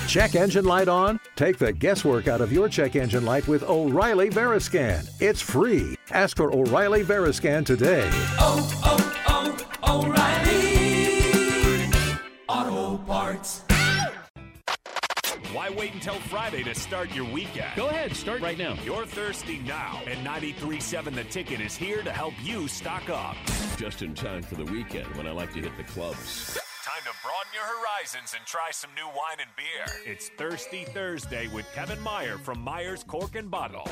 Check engine light on? Take the guesswork out of your check engine light with O'Reilly Veriscan. It's free. Ask for O'Reilly Veriscan today. O'Reilly Auto Parts. Why wait until Friday to start your weekend? Go ahead, start right now. You're thirsty now, and 93.7 The Ticket is here to help you stock up. Just in time for the weekend when I like to hit the clubs. Time to broaden your horizons and try some new wine and beer. It's Thirsty Thursday with Kevin Meyer from Meyer's Cork and Bottle.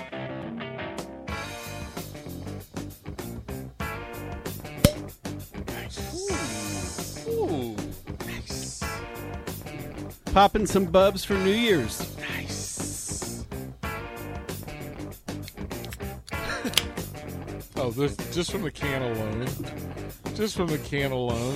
Ooh. Nice. Popping some bubs for New Year's. Nice. Oh, this just from the can alone. Just from the can alone.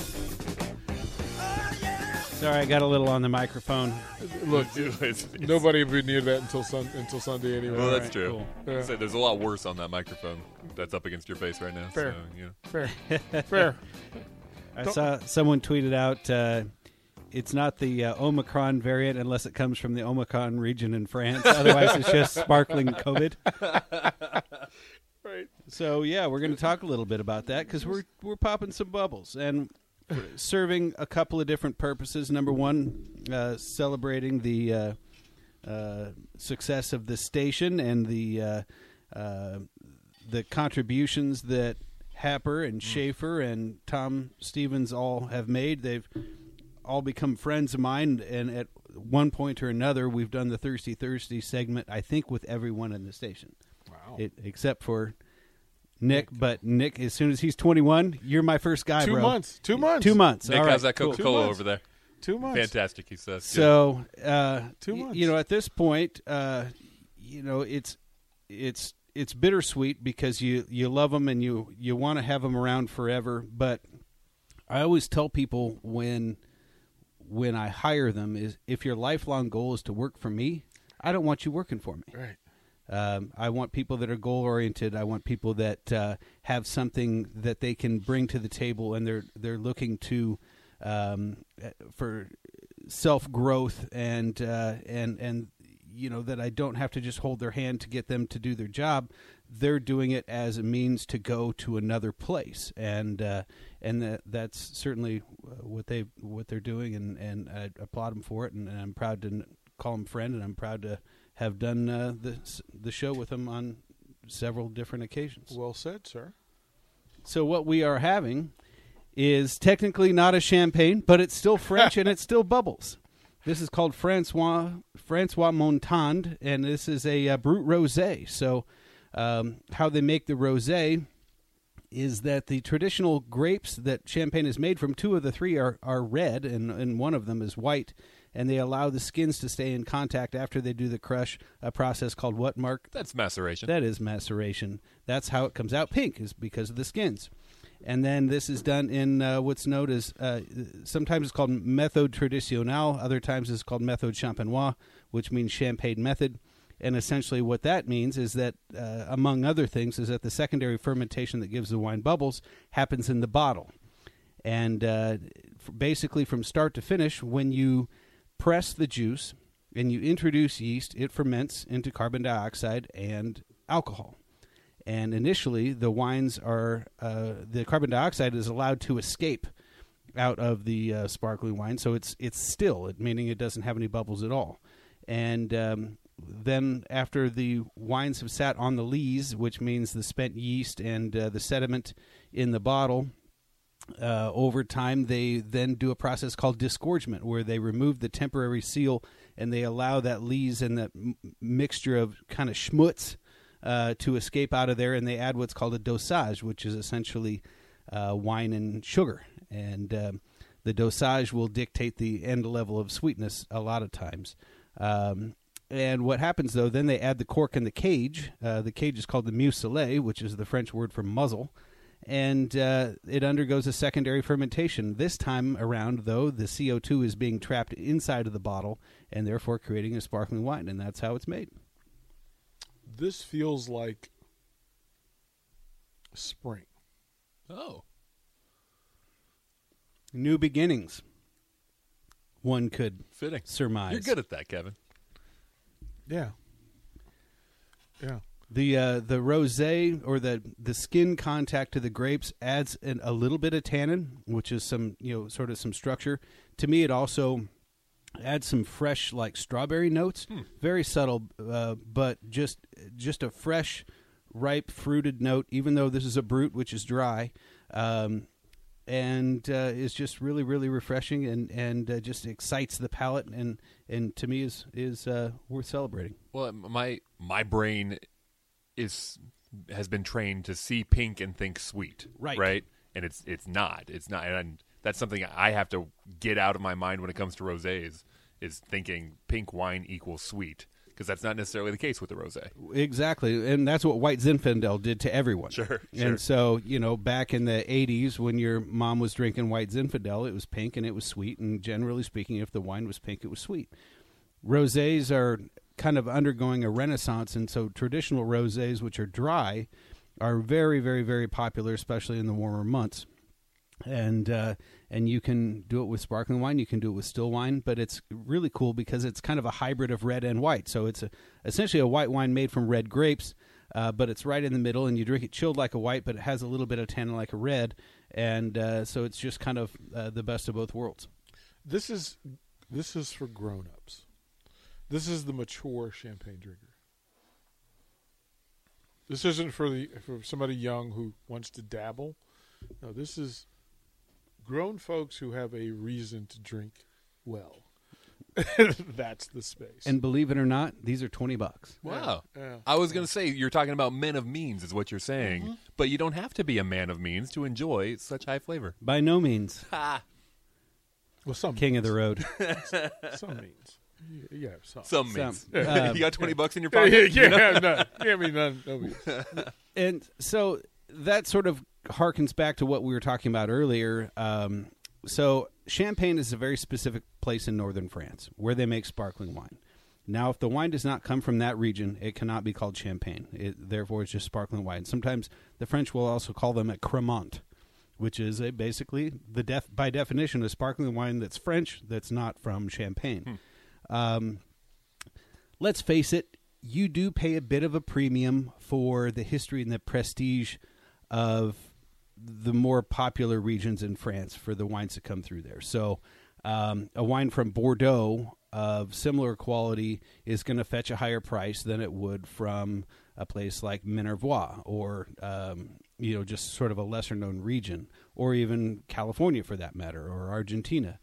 Sorry, I got a little on the microphone. Look, nobody would be near that until Sunday anyway. Well, that's right, true. cool. Yeah. So there's a lot worse on that microphone that's up against your face right now. Fair. So, you know. Fair. I saw someone tweeted out, it's not the Omicron variant unless it comes from the Omicron region in France. Otherwise, it's just sparkling COVID. Right. So, yeah, we're going to talk a little bit about that because we're popping some bubbles and serving a couple of different purposes. Number one, celebrating the success of the station and the contributions that Happer and Schaefer and Tom Stevens all have made. They've all become friends of mine, and at one point or another, we've done the Thirsty Thursday segment, I think, with everyone in the station. Wow. Except for Nick, but Nick, as soon as he's 21, you're my first guy, 2 bro. months. 2 months. 2 months. Nick All right, has that cool. Coca-Cola 2 months. over there. 2 months. Fantastic, he says. So, 2 months. you know, at this point, you know, it's bittersweet because you love them and you want to have them around forever. But I always tell people when I hire them is if your lifelong goal is to work for me, I don't want you working for me. Right. I want people that are goal-oriented. I want people that have something that they can bring to the table, and they're looking to for self-growth and you know, that I don't have to just hold their hand to get them to do their job. They're doing it as a means to go to another place, and that's certainly what they're doing, and I applaud them for it, and I'm proud to call them friend, and I'm proud to have done the show with them on several different occasions. Well said, sir. So what we are having is technically not a champagne, but it's still French and it's still bubbles. This is called Francois Montand, and this is a Brut Rosé. So how they make the rosé is that the traditional grapes that champagne is made from, 2 of the 3 are red, and one of them is white. And they allow the skins to stay in contact after they do the crush, a process called what, Mark? That's maceration. That is maceration. That's how it comes out pink, is because of the skins. And then this is done in what's known as, sometimes it's called méthode traditionnelle, other times it's called méthode champenoise, which means champagne method. And essentially what that means is that, among other things, is that the secondary fermentation that gives the wine bubbles happens in the bottle. And basically from start to finish, when you press the juice and you introduce yeast, it ferments into carbon dioxide and alcohol. And initially, the wines are the carbon dioxide is allowed to escape out of the sparkling wine, so it's still, meaning it doesn't have any bubbles at all. And then after the wines have sat on the lees, which means the spent yeast and the sediment in the bottle, over time, they then do a process called disgorgement, where they remove the temporary seal and they allow that lees and that mixture of kind of schmutz to escape out of there, and they add what's called a dosage, which is essentially wine and sugar. And the dosage will dictate the end level of sweetness a lot of times. And what happens, though, then they add the cork and the cage. The cage is called the muselet, which is the French word for muzzle. And it undergoes a secondary fermentation. This time around, though, the CO2 is being trapped inside of the bottle and therefore creating a sparkling wine, and that's how it's made. This feels like spring. Oh. New beginnings. one could Fitting. surmise. You're good at that, Kevin. Yeah. Yeah. The rosé or the skin contact to the grapes adds a little bit of tannin, which is some sort of some structure. To me, it also adds some fresh like strawberry notes, very subtle, but just a fresh, ripe, fruited note. Even though this is a brut, which is dry, and is just really, really refreshing and just excites the palate and to me is worth celebrating. Well, my brain has been trained to see pink and think sweet, right, and it's not, and that's something I have to get out of my mind when it comes to rosés, is thinking pink wine equals sweet, because that's not necessarily the case with the rosé. Exactly, and that's what White Zinfandel did to everyone. Sure. And so, back in the 80s when your mom was drinking White Zinfandel, it was pink and it was sweet, and generally speaking, if the wine was pink, it was sweet. Rosés are kind of undergoing a renaissance, and so traditional rosés, which are dry, are very, very, very popular, especially in the warmer months. And you can do it with sparkling wine, you can do it with still wine, but it's really cool because it's kind of a hybrid of red and white. So it's essentially a white wine made from red grapes, but it's right in the middle, and you drink it chilled like a white, but it has a little bit of tannin like a red, and so it's just kind of the best of both worlds. This is for grown-ups. This is the mature champagne drinker. This isn't for somebody young who wants to dabble. No, this is grown folks who have a reason to drink well. That's the space. And believe it or not, these are $20. Wow. Yeah. I was going to say, you're talking about men of means is what you're saying, but you don't have to be a man of means to enjoy such high flavor. By no means. Ha! Well, some King of the road. some means. Yeah, Some means. Some. You got $20 in your pocket? Yeah, none. Give me none. No means. And so that sort of harkens back to what we were talking about earlier. So Champagne is a very specific place in northern France where they make sparkling wine. Now, if the wine does not come from that region, it cannot be called Champagne. Therefore, it's just sparkling wine. Sometimes the French will also call them a Cremant, which is basically by definition a sparkling wine that's French that's not from Champagne. Let's face it, you do pay a bit of a premium for the history and the prestige of the more popular regions in France for the wines that come through there. So a wine from Bordeaux of similar quality is going to fetch a higher price than it would from a place like Minervois or just sort of a lesser known region, or even California for that matter, or Argentina.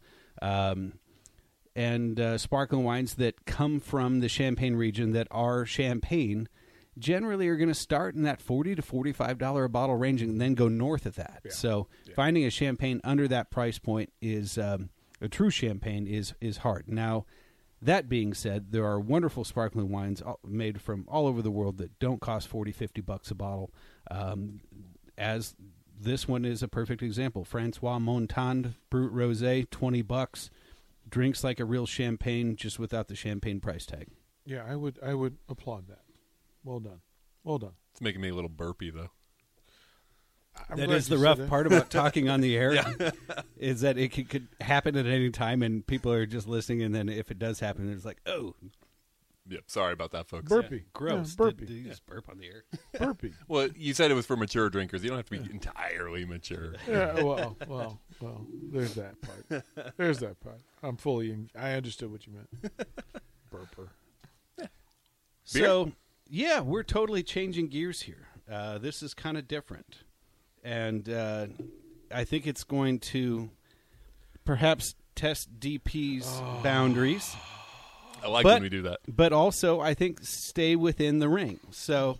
And sparkling wines that come from the Champagne region that are Champagne generally are going to start in that $40 to $45 a bottle range and then go north of that. Yeah. So finding a Champagne under that price point is a true Champagne is hard. Now, that being said, there are wonderful sparkling wines made from all over the world that don't cost $40, $50 a bottle, as this one is a perfect example. Francois Montand Brut Rosé, $20. Drinks like a real champagne, just without the champagne price tag. Yeah, I would applaud that. Well done. Well done. It's making me a little burpy, though. That is the rough part about talking on the air, is that it could happen at any time, and people are just listening, and then if it does happen, it's like, oh. Yep, sorry about that, folks. Burpee. Yeah. Gross. Yeah, burpee. Did you just burp on the air? Burpee. Well, you said it was for mature drinkers. You don't have to be entirely mature. Yeah, well, there's that part. There's that part. I understood what you meant. Burper. So, yeah, we're totally changing gears here. This is kind of different. And I think it's going to perhaps test DP's boundaries. I like when we do that. But also, I think, stay within the ring. So,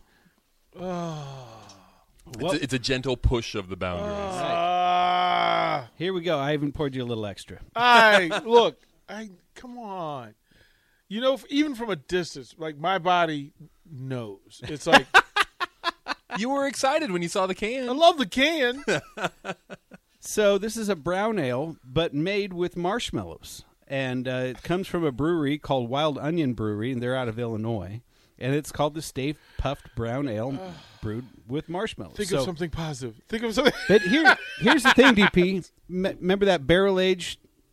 it's a gentle push of the boundaries. Here we go. I even poured you a little extra. Come on. Even from a distance, like my body knows. It's like you were excited when you saw the can. I love the can. So this is a brown ale, but made with marshmallows. And it comes from a brewery called Wild Onion Brewery, and they're out of Illinois. And it's called the Stay Puft Brown Ale brewed with marshmallows. Think of something positive. Think of something. But here's the thing, DP. Remember that barrel-aged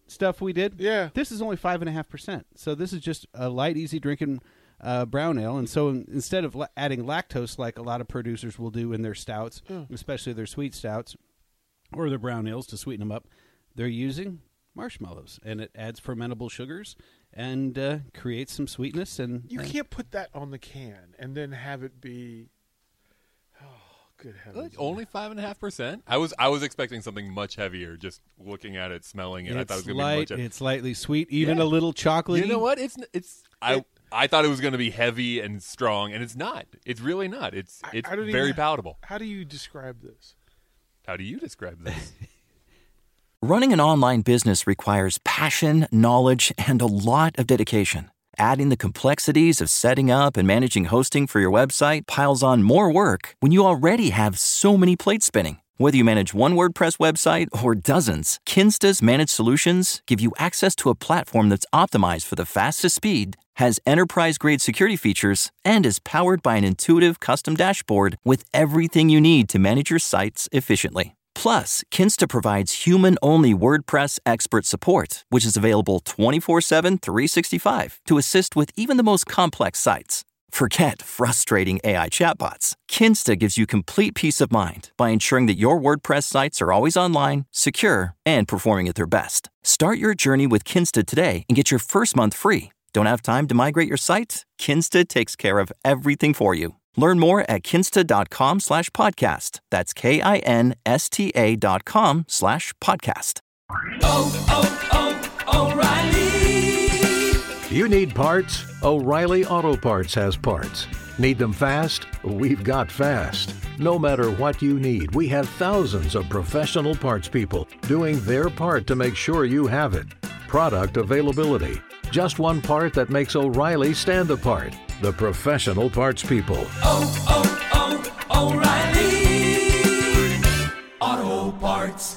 stuff we did. Yeah. This is only 5.5%. So this is just a light, easy drinking brown ale. And so instead of adding lactose like a lot of producers will do in their stouts, especially their sweet stouts or their brown ales to sweeten them up, they're using marshmallows, and it adds fermentable sugars and creates some sweetness. And you can't put that on the can and then have it be. Oh, good heavens! Only 5.5%. I was expecting something much heavier. Just looking at it, smelling it, I thought it was going to be much. It's lightly sweet, even a little chocolatey. You know what? I thought it was going to be heavy and strong, and it's not. It's really not. It's very palatable. How do you describe this? How do you describe this? Running an online business requires passion, knowledge, and a lot of dedication. Adding the complexities of setting up and managing hosting for your website piles on more work when you already have so many plates spinning. Whether you manage one WordPress website or dozens, Kinsta's managed solutions give you access to a platform that's optimized for the fastest speed, has enterprise-grade security features, and is powered by an intuitive custom dashboard with everything you need to manage your sites efficiently. Plus, Kinsta provides human-only WordPress expert support, which is available 24/7, 365 to assist with even the most complex sites. Forget frustrating AI chatbots. Kinsta gives you complete peace of mind by ensuring that your WordPress sites are always online, secure, and performing at their best. Start your journey with Kinsta today and get your first month free. Don't have time to migrate your site? Kinsta takes care of everything for you. Learn more at kinsta.com/podcast. That's KINSTA.com/podcast. O'Reilly. You need parts? O'Reilly Auto Parts has parts. Need them fast? We've got fast. No matter what you need, we have thousands of professional parts people doing their part to make sure you have it. Product availability. Just one part that makes O'Reilly stand apart. The professional parts people. O'Reilly Auto Parts.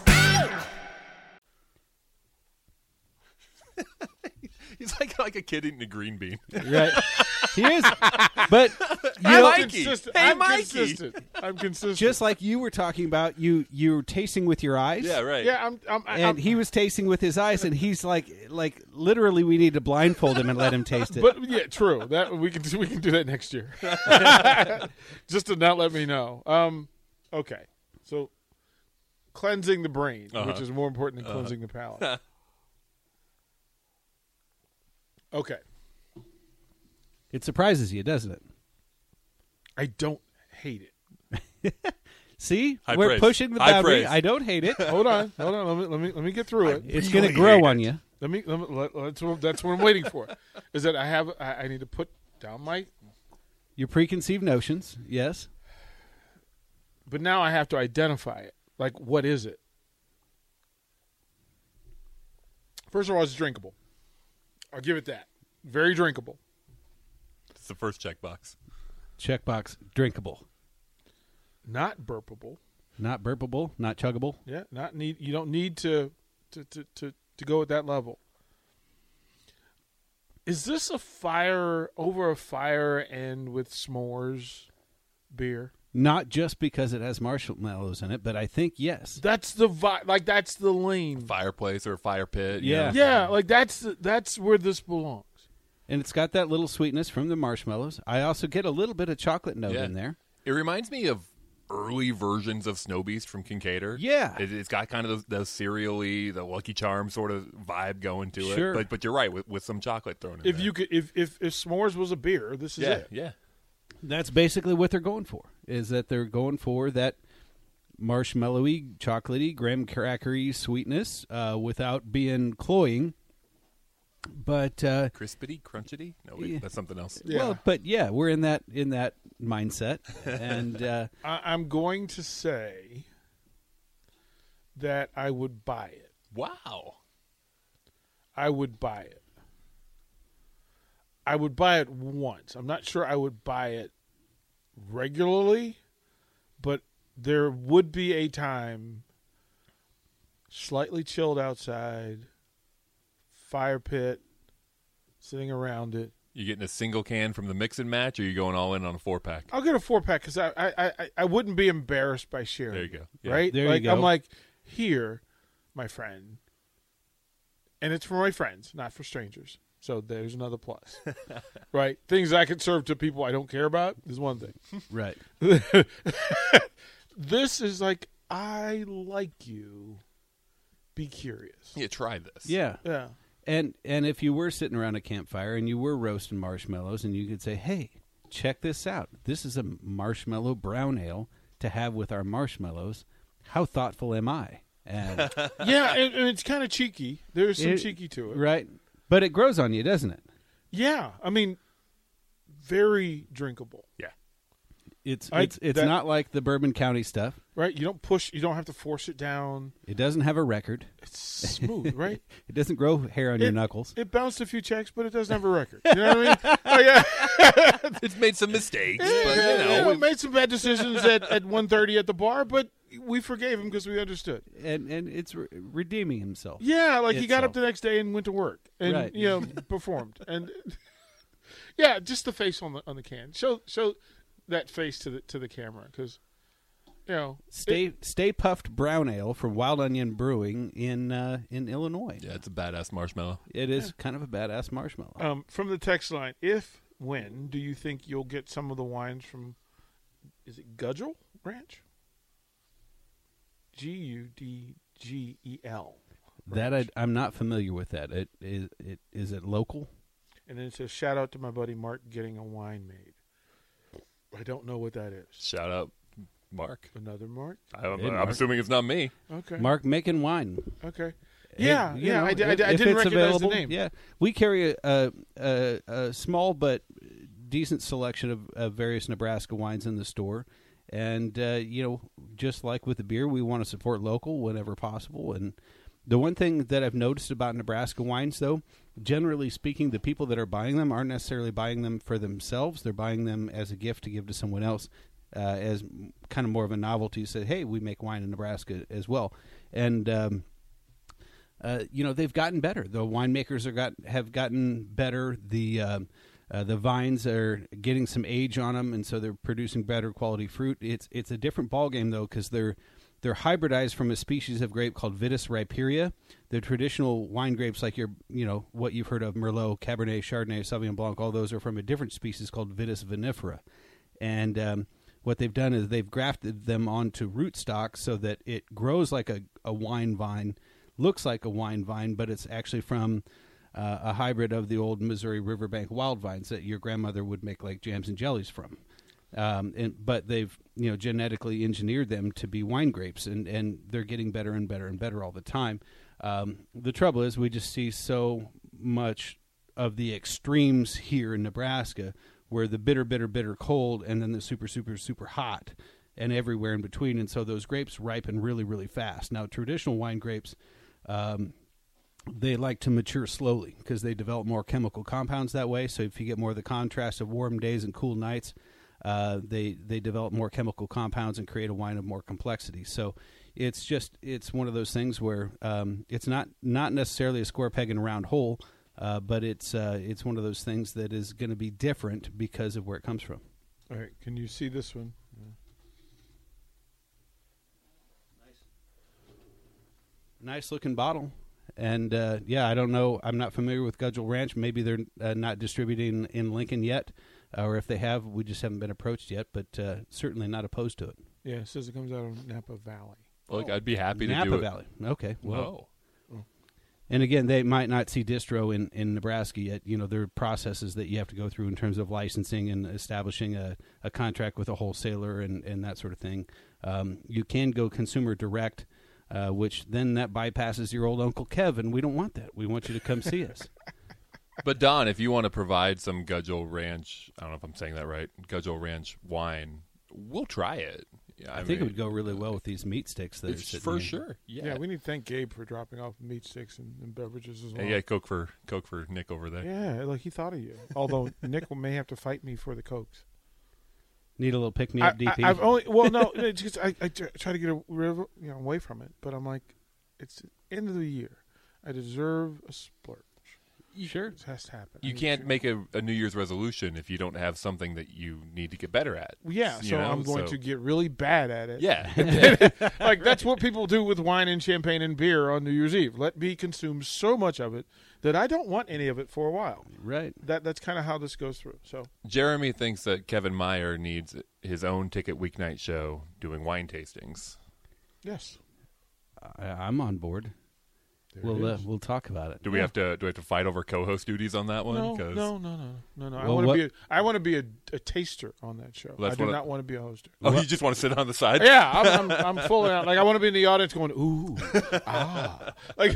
He's like a kid eating a green bean. Right. He is. But I'm consistent. I'm consistent. Just like you were talking about, you were tasting with your eyes. Yeah, right. Yeah, and he was tasting with his eyes, and he's like literally, we need to blindfold him and let him taste it. But yeah, true. That we can do that next year. Just to not let me know. Okay, so cleansing the brain, which is more important than cleansing the palate. Okay. It surprises you, doesn't it? I don't hate it. See, High we're praise. pushing the High boundary. praise. I don't hate it. Hold on. Let me get through it. It's going to grow on you. That's what I'm waiting for. Is that I need to put down my. Your preconceived notions, yes. But now I have to identify it. Like, what is it? First of all, it's drinkable. I'll give it that. Very drinkable. It's the first checkbox. Checkbox, drinkable. Not burpable. Not burpable, not chuggable. Yeah, not need. You don't need to go at that level. Is this a fire over a fire and with s'mores beer? Not just because it has marshmallows in it, but I think yes. That's the vibe. Like, that's the lane. Fireplace or a fire pit. Yeah. Yeah, like that's where this belongs. And it's got that little sweetness from the marshmallows. I also get a little bit of chocolate note in there. It reminds me of early versions of Snow Beast from Kincaidor. Yeah. It's got kind of the cereal-y, the Lucky Charms sort of vibe going to Sure. it. But you're right, with some chocolate thrown in If there. you could, if s'mores was a beer, this is it. Yeah. That's basically what they're going for, is that they're going for that marshmallowy, chocolatey, graham crackery sweetness without being cloying. But Crispity, crunchity? No, wait, that's something else. Yeah. well, but yeah, we're in that mindset, and I'm going to say that I would buy it. Wow. I would buy it. I would buy it once. I'm not sure I would buy it regularly, but there would be a time, slightly chilled outside, fire pit, sitting around it. You getting a single can from the mix and match, or are you going all in on a 4-pack? I'll get a 4-pack because I wouldn't be embarrassed by sharing. There you go. Yeah. Right? There you like, go. I'm like, here, my friend. and it's for my friends, not for strangers. So there's another plus, right? Things I can serve to people I don't care about is one thing. Right. This is like, I like you. Be curious. Yeah, try this. Yeah. Yeah. And if you were sitting around a campfire and you were roasting marshmallows and you could say, hey, check this out. This is a marshmallow brown ale to have with our marshmallows. How thoughtful am I? And yeah, and it's kind of cheeky. There's some cheeky to it. Right. But it grows on you, doesn't it? Yeah. I mean, very drinkable. Yeah. It's not like the Bourbon County stuff. Right? You don't have to force it down. It doesn't have a record. It's smooth, right? It doesn't grow hair on your knuckles. It bounced a few checks, but it doesn't have a record. You know what I mean? Oh, yeah. It's made some mistakes, Yeah, but you know. we made some bad decisions at 1:30 at the bar, but we forgave him because we understood. And it's redeeming himself. Yeah, like he got itself. up the next day and went to work and Right. performed. And yeah, just the face on the can. Show that face to the camera, because Stay Puffed Brown Ale from Wild Onion Brewing in Illinois. Yeah, it's a badass marshmallow. It is kind of a badass marshmallow. From the text line, when do you think you'll get some of the wines from? Is it Gudgel Ranch? Gudgel. That I'm not familiar with that. Is it local? And then it says, shout out to my buddy Mark getting a wine made. I don't know what that is. Shout out, Mark. Another Mark? I'm assuming it's not me. Okay. Mark making wine. Okay. Hey, Yeah, you know, I if didn't it's recognize available, the name. Yeah, we carry a small but decent selection of various Nebraska wines in the store, and just like with the beer, we want to support local whenever possible. And the one thing that I've noticed about Nebraska wines, though, generally speaking, the people that are buying them aren't necessarily buying them for themselves. They're buying them as a gift to give to someone else, as kind of more of a novelty. Say, hey, we make wine in Nebraska as well, and they've gotten better. The winemakers have gotten better. The vines are getting some age on them, and so they're producing better quality fruit. It's a different ballgame, though, because they're hybridized from a species of grape called Vitis riparia. The traditional wine grapes, like what you've heard of, Merlot, Cabernet, Chardonnay, Sauvignon Blanc, all those are from a different species called Vitis vinifera. And what they've done is they've grafted them onto rootstock so that it grows like a wine vine, looks like a wine vine, but it's actually from a hybrid of the old Missouri riverbank wild vines that your grandmother would make like jams and jellies from. But they've genetically engineered them to be wine grapes, and they're getting better and better and better all the time. The trouble is we just see so much of the extremes here in Nebraska, where the bitter, bitter, bitter cold, and then the super, super, super hot, and everywhere in between. And so those grapes ripen really, really fast. Now, traditional wine grapes, they like to mature slowly because they develop more chemical compounds that way. So if you get more of the contrast of warm days and cool nights, they develop more chemical compounds and create a wine of more complexity. So it's one of those things where it's not necessarily a square peg in a round hole, but it's one of those things that is going to be different because of where it comes from. All right, can you see this one? Nice looking bottle. And I don't know. I'm not familiar with Gudgel Ranch. Maybe they're not distributing in Lincoln yet, or if they have, we just haven't been approached yet. But certainly not opposed to it. Yeah, it says it comes out of Napa Valley. Look, I'd be happy to Napa do it. Valley. Okay. Well. Whoa. And again, they might not see distro in Nebraska yet. There are processes that you have to go through in terms of licensing and establishing a contract with a wholesaler and that sort of thing. You can go consumer direct, which then that bypasses your old Uncle Kev, and we don't want that. We want you to come see us. But Don, if you want to provide some Gudgel Ranch, I don't know if I'm saying that right, Gudgel Ranch wine, we'll try it. Yeah, I think it would go really well with these meat sticks. That for sure. Yeah, we need to thank Gabe for dropping off meat sticks and beverages as well. Yeah, Coke for Nick over there. Yeah, like he thought of you. Although Nick may have to fight me for the Cokes. Need a little pick me up, DP. I've only it's just I try to get away from it, but I'm like, it's the end of the year. I deserve a splurge. Sure. It has to happen. You can't make a New Year's resolution if you don't have something that you need to get better at. Yeah, so I'm going to get really bad at it. Yeah. Like, that's what people do with wine and champagne and beer on New Year's Eve. Let me consume so much of it that I don't want any of it for a while. Right. That's kind of how this goes through. So Jeremy thinks that Kevin Meyer needs his own ticket weeknight show doing wine tastings. Yes. I'm on board. We'll talk about it. Do we have to fight over co-host duties on that one? No. Well, I want to be a taster on that show. I do not want to be a hoster. Oh, you just want to sit on the side? Yeah, I'm fully out. Like, I want to be in the audience going, ooh, like.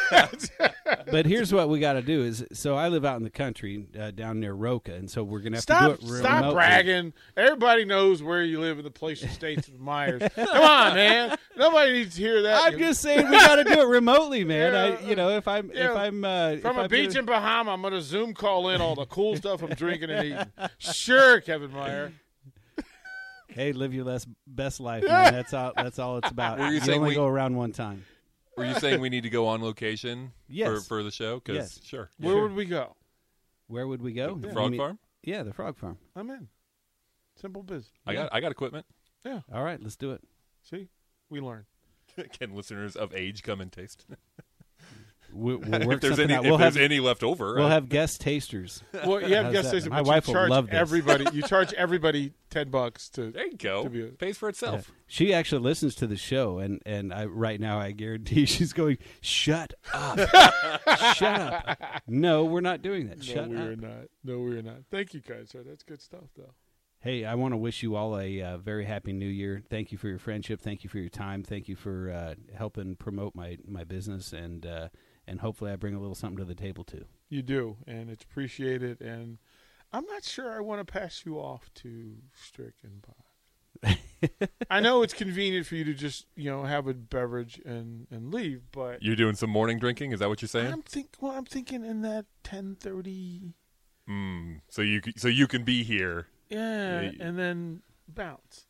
But here's what we got to do is, so I live out in the country down near Roca, and so we're gonna have to do it remotely. Stop bragging. Everybody knows where you live in the Palatial Estates of Myers. Come on, man. Nobody needs to hear that. I'm just saying we got to do it remotely, man. Yeah. If I'm from a beach in Bahama, I'm gonna Zoom call in all the cool stuff I'm drinking and eating. Sure, Kevin Meyer. Hey, live your best life, man. That's all it's about. Were you you saying only go around one time. Were you saying we need to go on location for the show? Yes. Sure. Where would we go? Where would we go? The Frog Farm? Yeah, the Frog Farm. I'm in. Simple business. I got equipment. Yeah. All right, let's do it. See, we learn. Can listeners of age come and taste? We'll work if there's something any, out. if there's any left over, We'll have guest tasters. Well, you have guest tasters. My wife will love this. Everybody, you charge everybody $10 to. There you go. Pays for itself. Yeah. She actually listens to the show, and right now I guarantee she's going, "Shut up, shut up." No, we're not doing that. Shut up. No, we're not. Thank you, guys. That's good stuff, though. Hey, I want to wish you all a very happy New Year. Thank you for your friendship. Thank you for your time. Thank you for helping promote my business, and hopefully I bring a little something to the table too. You do, and it's appreciated. And I'm not sure I want to pass you off to Strick and Bob. I know it's convenient for you to just have a beverage and leave, but you're doing some morning drinking. Is that what you're saying? I'm thinking in that 10:30. So you can be here. Yeah, and then bounce.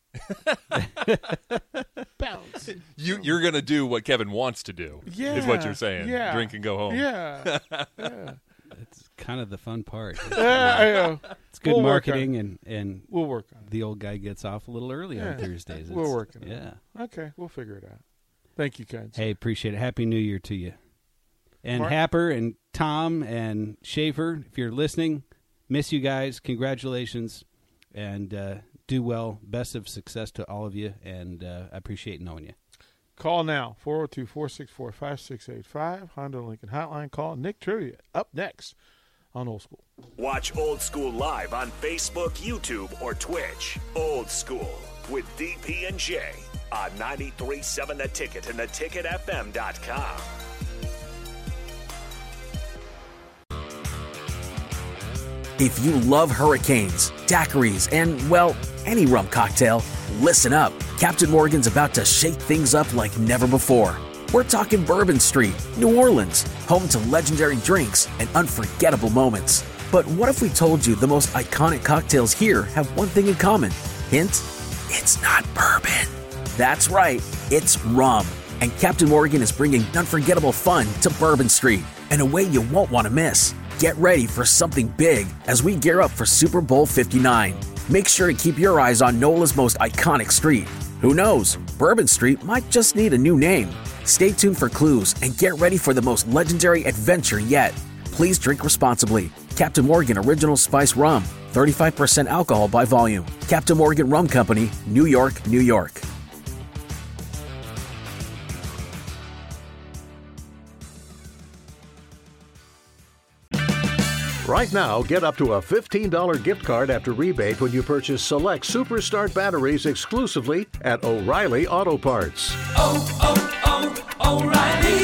Bounce. You're gonna do what Kevin wants to do. Yeah, is what you're saying. Yeah, drink and go home. Yeah. It's kind of the fun part. Yeah, it's good marketing, and we'll work on it. The old guy gets off a little early on Thursdays. We're working on it. Okay, we'll figure it out. Thank you, guys. Hey, appreciate it. Happy New Year to you. And Mark? Happer and Tom and Schaefer, if you're listening, miss you guys. Congratulations. And do well. Best of success to all of you, and I appreciate knowing you. Call now, 402-464-5685, Honda Lincoln Hotline. Call Nick Trivia up next on Old School. Watch Old School live on Facebook, YouTube, or Twitch. Old School with DP and J on 93.7 The Ticket and theticketfm.com. If you love hurricanes, daiquiris, and, well, any rum cocktail, listen up. Captain Morgan's about to shake things up like never before. We're talking Bourbon Street, New Orleans, home to legendary drinks and unforgettable moments. But what if we told you the most iconic cocktails here have one thing in common? Hint, it's not bourbon. That's right, it's rum. And Captain Morgan is bringing unforgettable fun to Bourbon Street in a way you won't want to miss. Get ready for something big as we gear up for Super Bowl 59. Make sure to keep your eyes on NOLA's most iconic street. Who knows? Bourbon Street might just need a new name. Stay tuned for clues and get ready for the most legendary adventure yet. Please drink responsibly. Captain Morgan Original Spice Rum, 35% alcohol by volume. Captain Morgan Rum Company, New York, New York. Right now, get up to a $15 gift card after rebate when you purchase select Superstart batteries exclusively at O'Reilly Auto Parts. Oh, oh, oh, O'Reilly